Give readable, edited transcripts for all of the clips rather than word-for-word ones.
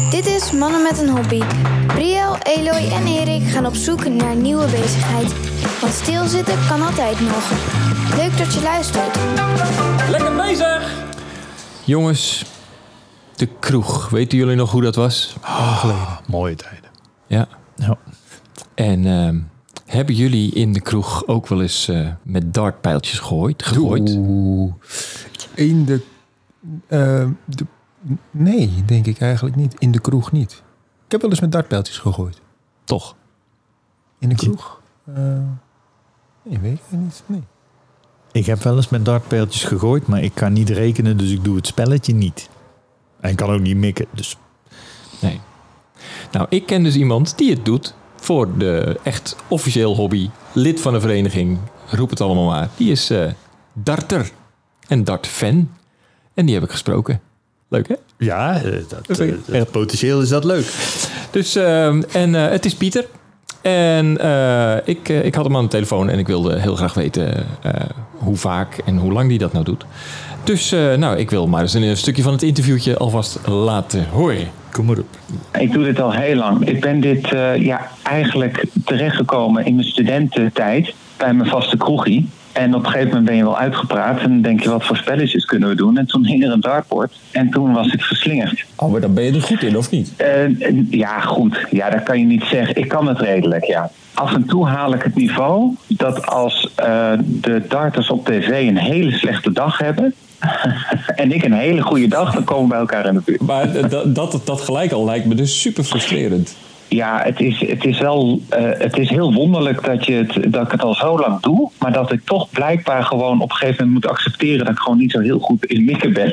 Dit is Mannen met een Hobby. Brielle, Eloy en Erik gaan op zoek naar een nieuwe bezigheid. Want stilzitten kan altijd nog. Leuk dat je luistert. Lekker bezig! Jongens, de kroeg. Weten jullie nog hoe dat was? Mooie tijden. Ja. Ja. En hebben jullie in de kroeg ook wel eens met dartpijltjes gegooid? Oeh. In de... Nee, denk ik eigenlijk niet. In de kroeg niet. Ik heb wel eens met dartpijltjes gegooid. Toch? In de kroeg? Nee, weet ik niet. Nee. Ik heb wel eens met dartpijltjes gegooid, maar ik kan niet rekenen, dus ik doe het spelletje niet. En ik kan ook niet mikken, dus... Nee. Nou, ik ken dus iemand die het doet voor de echt officieel hobby. Lid van een vereniging, roep het allemaal maar. Die is darter en dartfan. En die heb ik gesproken. Leuk, hè? Ja, potentieel is dat leuk. Dus, het is Pieter. En ik had hem aan de telefoon en ik wilde heel graag weten hoe vaak en hoe lang die dat nou doet. Dus ik wil maar eens een stukje van het interviewtje alvast laten horen. Kom maar op. Ik doe dit al heel lang. Ik ben dit eigenlijk terechtgekomen in mijn studententijd bij mijn vaste kroegie. En op een gegeven moment ben je wel uitgepraat en dan denk je, wat voor spelletjes kunnen we doen? En toen hing er een dartboard en toen was ik verslingerd. Oh, maar dan ben je er goed in, of niet? Ja, goed. Ja, dat kan je niet zeggen. Ik kan het redelijk, ja. Af en toe haal ik het niveau dat als de darters op tv een hele slechte dag hebben en ik een hele goede dag, dan komen we bij elkaar in de buurt. Maar dat gelijk al lijkt me dus super frustrerend. Ja, het is heel wonderlijk dat ik het al zo lang doe, maar dat ik toch blijkbaar gewoon op een gegeven moment moet accepteren dat ik gewoon niet zo heel goed in mikken ben.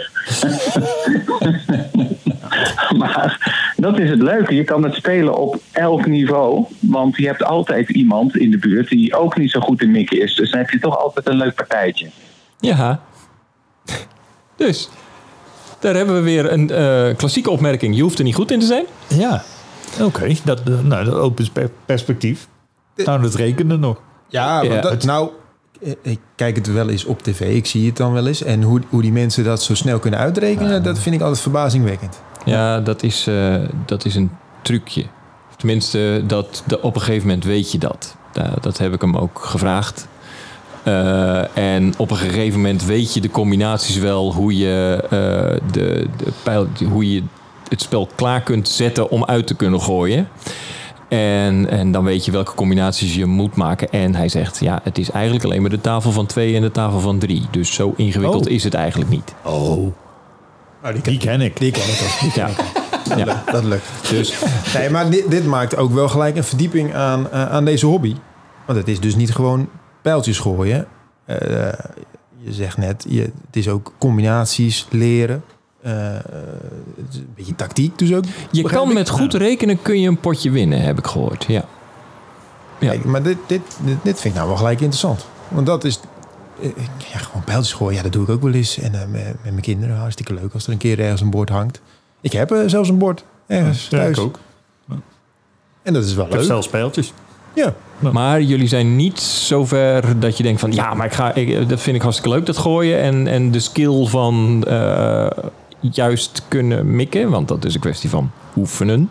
Maar dat is het leuke. Je kan het spelen op elk niveau, want je hebt altijd iemand in de buurt die ook niet zo goed in mikken is. Dus dan heb je toch altijd een leuk partijtje. Ja. Dus, daar hebben we weer een klassieke opmerking. Je hoeft er niet goed in te zijn. Ja. Oké, dat opent perspectief. Nou, dat rekenen nog. Ja, ik kijk het wel eens op tv. Ik zie het dan wel eens. En hoe die mensen dat zo snel kunnen uitrekenen, dat vind ik altijd verbazingwekkend. Ja, dat is een trucje. Tenminste, op een gegeven moment weet je dat. Dat heb ik hem ook gevraagd. En op een gegeven moment weet je de combinaties wel, hoe je hoe je het spel klaar kunt zetten om uit te kunnen gooien. En dan weet je welke combinaties je moet maken. En hij zegt, ja, het is eigenlijk alleen maar de tafel van 2 en de tafel van 3. Dus zo ingewikkeld is het eigenlijk niet. Oh. Die ken ik. Ja. Dat lukt. Dus. Nee, maar dit maakt ook wel gelijk een verdieping aan deze hobby. Want het is dus niet gewoon pijltjes gooien. Je zegt net, het is ook combinaties leren. Een beetje tactiek dus ook. Je kan met goed rekenen kun je een potje winnen, heb ik gehoord. Ja. Kijk, maar dit vind ik nou wel gelijk interessant. Want dat is... gewoon pijltjes gooien, ja, dat doe ik ook wel eens. En met mijn kinderen, hartstikke leuk als er een keer ergens een bord hangt. Ik heb zelfs een bord ergens thuis. Ik ook. En dat is wel leuk. Zelfs pijltjes. Ja. Maar jullie zijn niet zover dat je denkt van... ja, maar dat vind ik hartstikke leuk, dat gooien. En de skill van juist kunnen mikken. Want dat is een kwestie van oefenen.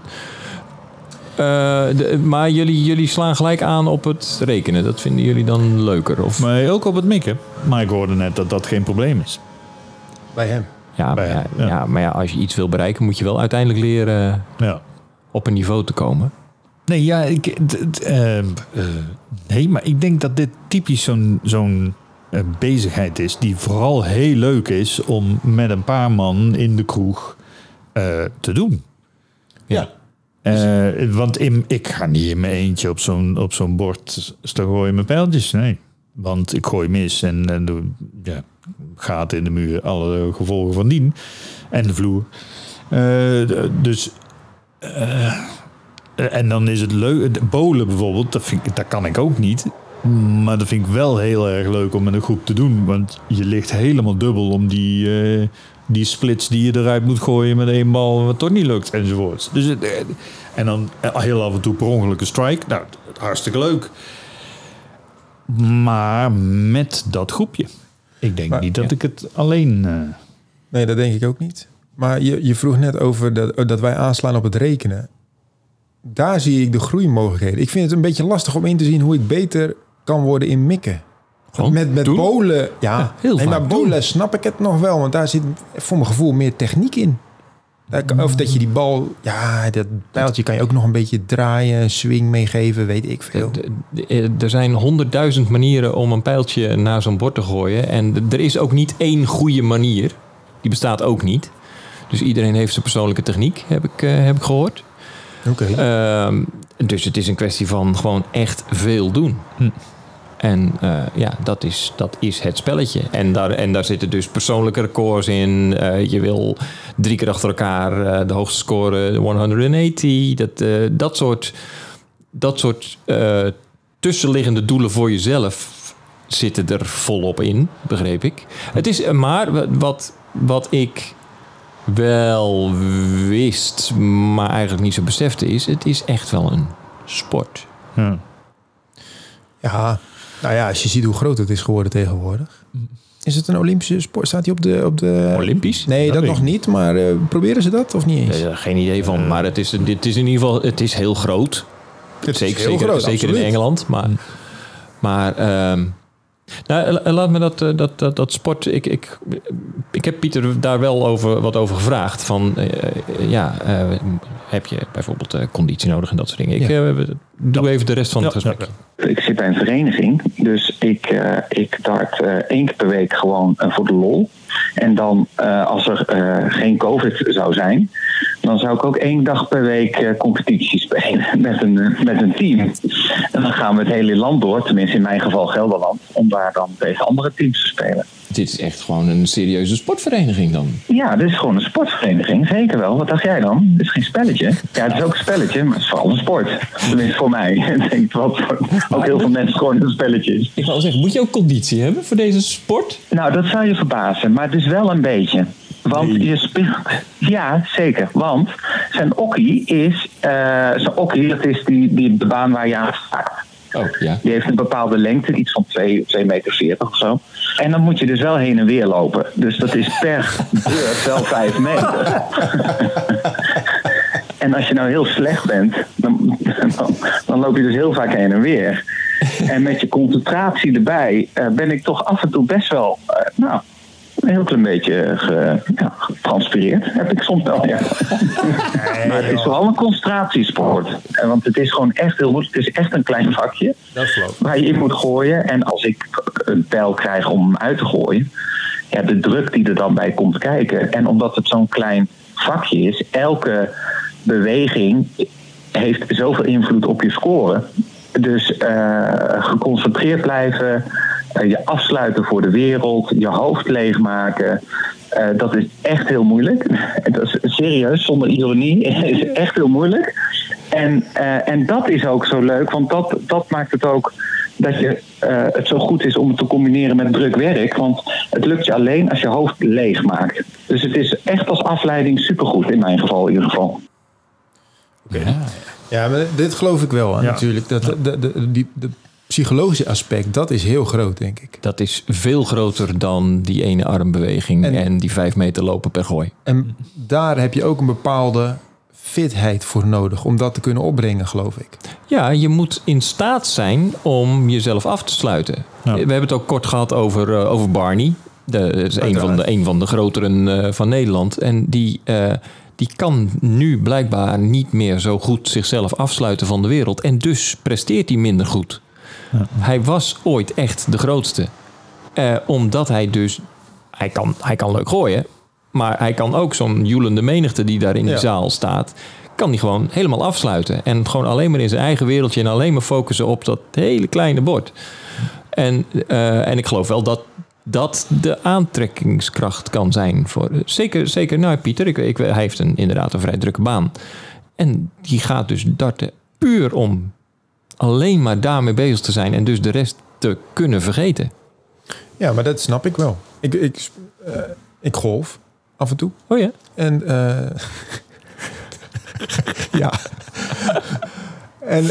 Maar jullie slaan gelijk aan op het rekenen. Dat vinden jullie dan leuker? Of? Maar ook op het mikken. Maar ik hoorde net dat dat geen probleem is. Bij hem. Ja, maar als je iets wil bereiken... moet je wel uiteindelijk leren op een niveau te komen. Nee, ja, maar ik denk dat dit typisch zo'n bezigheid is die vooral heel leuk is om met een paar man in de kroeg te doen. Ja. Want ik ga niet in mijn eentje op zo'n bord staan gooien met pijltjes. Nee, want ik gooi mis en gaten in de muur, alle gevolgen van dien. En de vloer. En dan is het leuk. Bowlen bijvoorbeeld, dat kan ik ook niet. Maar dat vind ik wel heel erg leuk om met een groep te doen. Want je ligt helemaal dubbel om die splits die je eruit moet gooien met 1 bal, wat toch niet lukt, enzovoorts. Dus, en dan heel af en toe per ongeluk een strike. Nou, hartstikke leuk. Maar met dat groepje. Ik denk niet dat ik het alleen... Nee, dat denk ik ook niet. Maar je vroeg net over dat wij aanslaan op het rekenen. Daar zie ik de groeimogelijkheden. Ik vind het een beetje lastig om in te zien hoe ik beter kan worden in mikken. Gewoon Met doen. bowlen, ja. heel Nee, vaak maar bowlen snap ik het nog wel. Want daar zit voor mijn gevoel meer techniek in. Of dat je die bal... Ja, dat pijltje kan je ook nog een beetje draaien. Een swing meegeven, weet ik veel. Er zijn 100.000 manieren om een pijltje naar zo'n bord te gooien. En er is ook niet één goede manier. Die bestaat ook niet. Dus iedereen heeft zijn persoonlijke techniek, heb ik gehoord. Oké. Dus het is een kwestie van gewoon echt veel doen. En dat is het spelletje. En daar zitten dus persoonlijke records in. Je wil 3 keer achter elkaar de hoogste score, 180. Dat soort tussenliggende doelen voor jezelf zitten er volop in, begreep ik. Het is maar wat ik wel wist, maar eigenlijk niet zo besefte is... het is echt wel een sport. Ja, nou ja, als je ziet hoe groot het is geworden tegenwoordig. Is het een Olympische sport? Staat hij op de... Olympisch? Nee, dat nog niet. Maar proberen ze dat of niet eens? Geen idee van. Maar het is in ieder geval... Het is heel groot. Zeker in Engeland. Maar laat me dat sport... Ik heb Pieter daar wel wat over gevraagd. Van, heb je bijvoorbeeld conditie nodig en dat soort dingen? Doe even de rest van het gesprek. Ik zit bij een vereniging, dus ik dart 1 keer per week gewoon voor de lol. En dan, als er geen COVID zou zijn, dan zou ik ook 1 dag per week competitie spelen met een team. En dan gaan we het hele land door, tenminste in mijn geval Gelderland, om daar dan tegen andere teams te spelen. Dit is echt gewoon een serieuze sportvereniging dan? Ja, dit is gewoon een sportvereniging, zeker wel. Wat dacht jij dan? Dit is geen spelletje. Ja, het is ook een spelletje, maar het is vooral een sport. Tenminste voor mij. Ik denk wat voor ook heel veel mensen gewoon een spelletje is. Ik wil zeggen, moet je ook conditie hebben voor deze sport? Nou, dat zou je verbazen, maar het is wel een beetje. Want je speelt... Ja, zeker. Want zijn okkie is... dat is de baan waar je aan staat. Oh, ja. Die heeft een bepaalde lengte, iets van 2,40 meter of zo. En dan moet je dus wel heen en weer lopen. Dus dat is per beurt wel 5 meter. En als je nou heel slecht bent, dan loop je dus heel vaak heen en weer. En met je concentratie erbij ben ik toch af en toe best wel... een heel klein beetje getranspireerd. Heb ik soms wel, ja. Maar het is vooral een concentratiesport. Want het is gewoon echt heel goed. Het is echt een klein vakje waar je in moet gooien. En als ik een pijl krijg om hem uit te gooien... Ja, de druk die er dan bij komt kijken. En omdat het zo'n klein vakje is... elke beweging heeft zoveel invloed op je score. Dus geconcentreerd blijven... je afsluiten voor de wereld, je hoofd leegmaken. Dat is echt heel moeilijk. Dat is serieus, zonder ironie, is echt heel moeilijk. En dat is ook zo leuk, want dat maakt het ook dat het zo goed is om het te combineren met druk werk. Want het lukt je alleen als je hoofd leeg maakt. Dus het is echt als afleiding supergoed, in mijn geval in ieder geval. Okay. Ja, maar dit geloof ik wel natuurlijk. Dat de psychologische aspect, dat is heel groot, denk ik. Dat is veel groter dan die ene armbeweging en die 5 meter lopen per gooi. En daar heb je ook een bepaalde fitheid voor nodig om dat te kunnen opbrengen, geloof ik. Ja, je moet in staat zijn om jezelf af te sluiten. Ja. We hebben het ook kort gehad over Barney. Dat is een van de groteren van Nederland. En die kan nu blijkbaar niet meer zo goed zichzelf afsluiten van de wereld. En dus presteert hij minder goed. Ja. Hij was ooit echt de grootste. Omdat hij dus... Hij kan leuk gooien. Maar hij kan ook zo'n joelende menigte die daar in die zaal staat... kan hij gewoon helemaal afsluiten. En gewoon alleen maar in zijn eigen wereldje... en alleen maar focussen op dat hele kleine bord. En ik geloof wel dat de aantrekkingskracht kan zijn. Zeker nou Pieter, hij heeft inderdaad een vrij drukke baan. En die gaat dus darten puur om alleen maar daarmee bezig te zijn... en dus de rest te kunnen vergeten. Ja, maar dat snap ik wel. Ik golf af en toe. Oh ja? En ja. En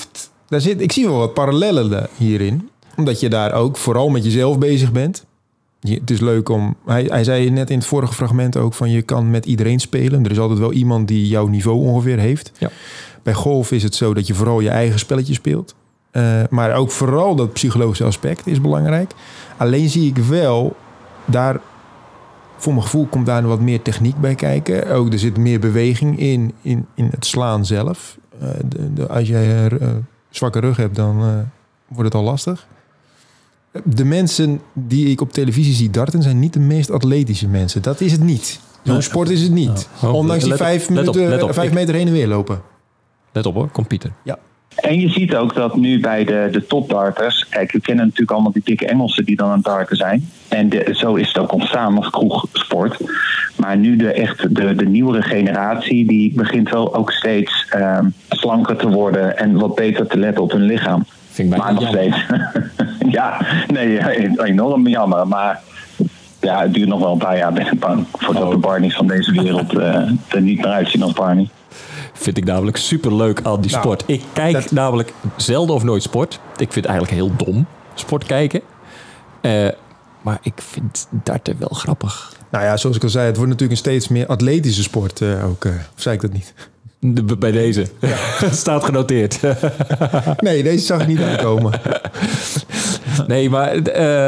ik zie wel wat parallellen hierin. Omdat je daar ook vooral met jezelf bezig bent. Het is leuk om... Hij zei net in het vorige fragment ook van je kan met iedereen spelen. Er is altijd wel iemand die jouw niveau ongeveer heeft. Ja. Bij golf is het zo dat je vooral je eigen spelletje speelt. Maar ook vooral dat psychologische aspect is belangrijk. Alleen zie ik wel, daar, voor mijn gevoel komt daar wat meer techniek bij kijken. Ook er zit meer beweging in het slaan zelf. Als jij een zwakke rug hebt, dan wordt het al lastig. De mensen die ik op televisie zie darten zijn niet de meest atletische mensen. Dat is het niet. Zo'n sport is het niet. Ja. Ondanks die 5 meter heen en weer lopen. Let op hoor, komt Pieter. Ja. En je ziet ook dat nu bij de topdarters... Kijk, we kennen natuurlijk allemaal die dikke Engelsen die dan aan het darten zijn. En zo is het ook ontstaan als kroegsport. Maar nu de nieuwere generatie... die begint wel ook steeds slanker te worden... en wat beter te letten op hun lichaam. Vind ik Maar nog steeds. Ja, nee, enorm jammer. Maar ja, het duurt nog wel een paar jaar, ben ik bang. Voordat de Barneys van deze wereld er niet meer uitzien als Barney. Vind ik namelijk superleuk aan die sport. Ik kijk namelijk zelden of nooit sport. Ik vind het eigenlijk heel dom, sport kijken. Maar ik vind darten wel grappig. Nou ja, zoals ik al zei, het wordt natuurlijk een steeds meer atletische sport ook. Of zei ik dat niet? Bij deze. Ja. Staat genoteerd. Nee, deze zag ik niet aankomen. Nee, maar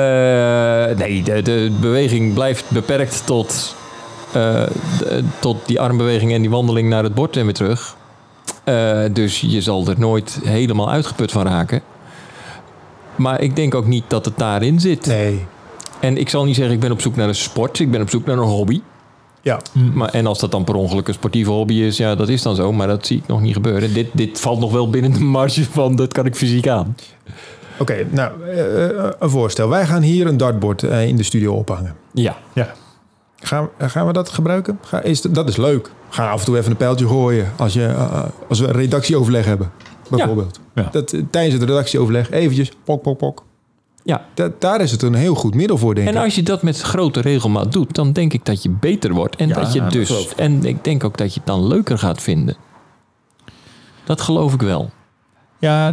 de beweging blijft beperkt tot die armbeweging en die wandeling naar het bord en weer terug. Dus je zal er nooit helemaal uitgeput van raken. Maar ik denk ook niet dat het daarin zit. Nee. En ik zal niet zeggen ik ben op zoek naar een sport. Ik ben op zoek naar een hobby. Ja. En als dat dan per ongeluk een sportieve hobby is, ja, dat is dan zo. Maar dat zie ik nog niet gebeuren. Dit valt nog wel binnen de marge van, dat kan ik fysiek aan. Oké, nou, een voorstel. Wij gaan hier een dartbord in de studio ophangen. Ja. Gaan we dat gebruiken? Dat is leuk. Ga af en toe even een pijltje gooien als we een redactieoverleg hebben. Bijvoorbeeld. Ja. Tijdens het redactieoverleg eventjes pok. Ja. Daar is het een heel goed middel voor, denk ik. En als je dat met grote regelmaat doet, dan denk ik dat je beter wordt. En en ik denk ook dat je het dan leuker gaat vinden. Dat geloof ik wel. Ja,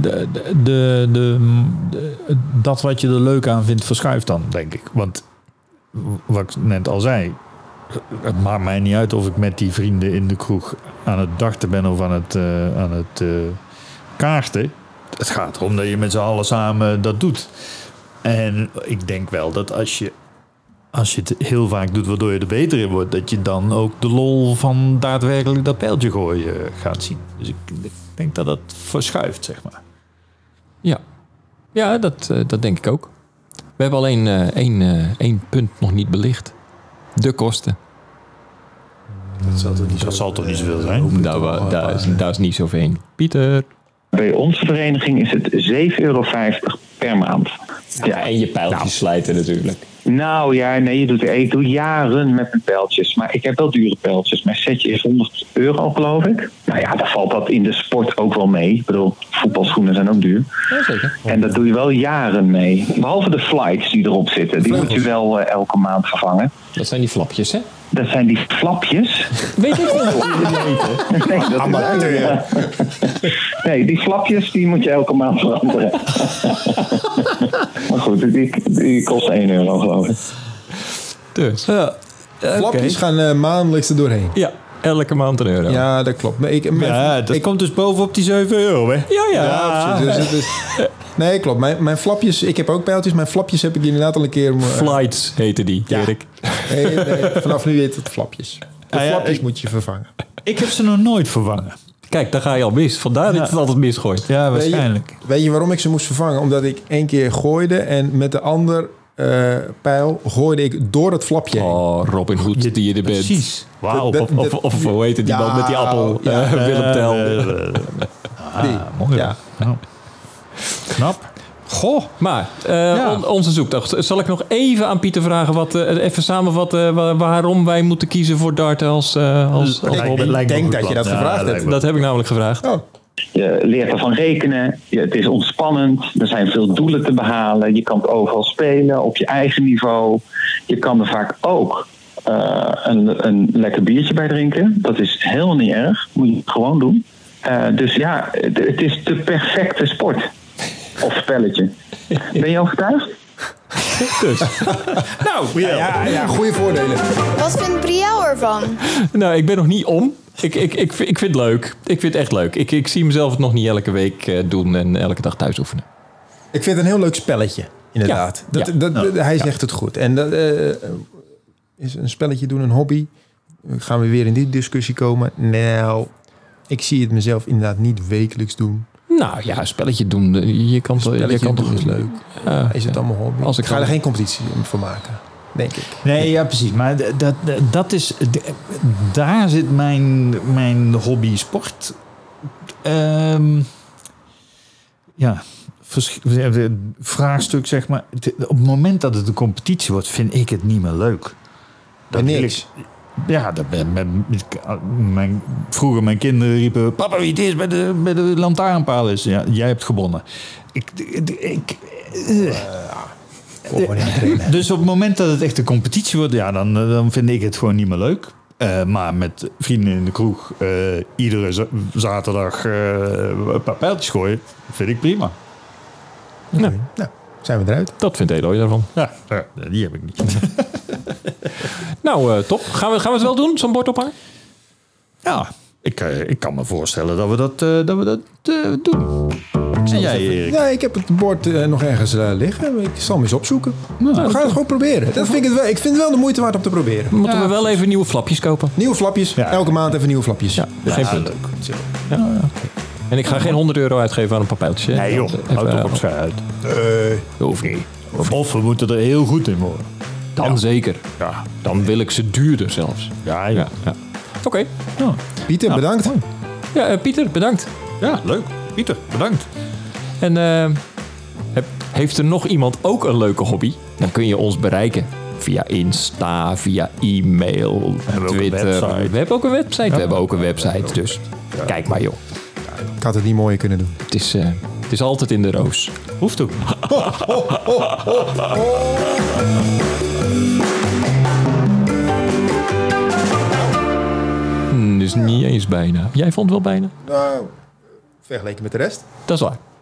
dat wat je er leuk aan vindt, verschuift dan, denk ik. Want wat ik net al zei, het maakt mij niet uit of ik met die vrienden in de kroeg aan het darten ben of aan het kaarten. Het gaat erom dat je met z'n allen samen dat doet. En ik denk wel dat als je het heel vaak doet waardoor je er beter in wordt, dat je dan ook de lol van daadwerkelijk dat pijltje gooien gaat zien. Dus ik denk dat dat verschuift, zeg maar. Ja, dat denk ik ook. We hebben alleen één punt nog niet belicht. De kosten. Dat zal toch niet zoveel zijn? Daar is niet zoveel in. Pieter. Bij onze vereniging is het €7,50 per maand. Ja, en je pijltjes slijten natuurlijk. Nou ja, nee, ik doe jaren met mijn pijltjes. Maar ik heb wel dure pijltjes. Mijn setje is €100, geloof ik. Nou ja, dan valt dat in de sport ook wel mee. Ik bedoel, voetbalschoenen zijn ook duur. Ja, zeker. En daar doe je wel jaren mee. Behalve de flights die erop zitten. Die moet je wel elke maand vervangen. Dat zijn die flapjes, hè? Dat zijn die flapjes. Weet je het? Nee, die flapjes die moet je elke maand veranderen. Maar goed, die kost €1, geloof ik. Dus. Flapjes gaan maandelijks er doorheen. Ja, elke maand €1. Ja, dat klopt. Dat komt dus bovenop die €7, hè? Ja. Precies. Nee, klopt. Mijn flapjes, ik heb ook pijltjes. Mijn flapjes heb ik inderdaad al een keer... Flights heette die, Erik. Nee, vanaf nu heet het flapjes. De flapjes moet je vervangen. Ik heb ze nog nooit vervangen. Kijk, daar ga je al mis. Vandaar dat het altijd misgooit. Ja, waarschijnlijk. Weet je waarom ik ze moest vervangen? Omdat ik 1 keer gooide en met de ander pijl gooide ik door het flapje heen. Oh, Robin Hood die je er bent. Precies. Wauw. Of hoe heet het, die man met die appel? Willem Tell. Mooi. Ja. Knap. Goh, maar onze zoektocht. Zal ik nog even aan Pieter vragen, even samenvatten waarom wij moeten kiezen voor darten als hobby? Ik denk dat je dat gevraagd hebt. Dat heb ik namelijk gevraagd. Oh. Je leert ervan rekenen. Het is ontspannend. Er zijn veel doelen te behalen. Je kan het overal spelen op je eigen niveau. Je kan er vaak ook een lekker biertje bij drinken. Dat is helemaal niet erg. Moet je gewoon doen. Dus ja, het is de perfecte sport. Of spelletje. Ben je overtuigd? Dus. Nou, Ja, goede voordelen. Wat vindt Brielle ervan? Nou, ik ben nog niet om. Ik vind het leuk. Ik vind het echt leuk. Ik zie mezelf het nog niet elke week doen en elke dag thuis oefenen. Ik vind het een heel leuk spelletje, inderdaad. Hij zegt het goed. En dat is een spelletje doen een hobby. Gaan we weer in die discussie komen? Nou, ik zie het mezelf inderdaad niet wekelijks doen. Nou ja, een spelletje doen. Je kan toch is leuk. Is het allemaal hobby? Als ik ga er geen competitie voor maken, denk ik. Nee, ja, precies. Maar dat is... Daar zit mijn hobby sport. Vraagstuk, zeg maar. Op het moment dat het een competitie wordt, vind ik het niet meer leuk. Niks. Ja, vroeger mijn kinderen riepen... Papa, wie het is bij de lantaarnpaal is. Ja, jij hebt gewonnen. Dus op het moment dat het echt een competitie wordt... Ja, dan vind ik het gewoon niet meer leuk. Maar met vrienden in de kroeg... iedere zaterdag een paar pijltjes gooien... vind ik prima. Nou, zijn we eruit. Dat vindt Eloy daarvan. Ja, die heb ik niet. Nou, top. Gaan we het wel doen, zo'n bord op haar? Ja, ik kan me voorstellen dat we dat doen. En jij, Erik? Ja, ik heb het bord nog ergens liggen. Ik zal hem eens opzoeken. We gaan het gewoon proberen. Dat vind ik vind het wel de moeite waard om te proberen. Moeten we wel even nieuwe flapjes kopen? Nieuwe flapjes. Ja. Elke maand even nieuwe flapjes. Ja, geen punt. Leuk. Ja. En ik ga geen €100 uitgeven aan een papijltje. Nee joh, houd toch op schij uit. Dat hoeft niet. Of we moeten er heel goed in worden. Dan zeker. Ja. Dan wil ik ze duurder zelfs. Ja. Oké. Pieter, bedankt. Ja, Pieter, bedankt. Ja, leuk. Pieter, bedankt. En heeft er nog iemand ook een leuke hobby? Dan kun je ons bereiken. Via Insta, via e-mail, Twitter. We hebben ook een website. Ja. We hebben ook een website. Dus kijk maar joh. Ik had het niet mooier kunnen doen. Het is altijd in de roos. Hoeft ook. Dus niet eens bijna. Jij vond het wel bijna? Nou, vergeleken met de rest. Dat is waar.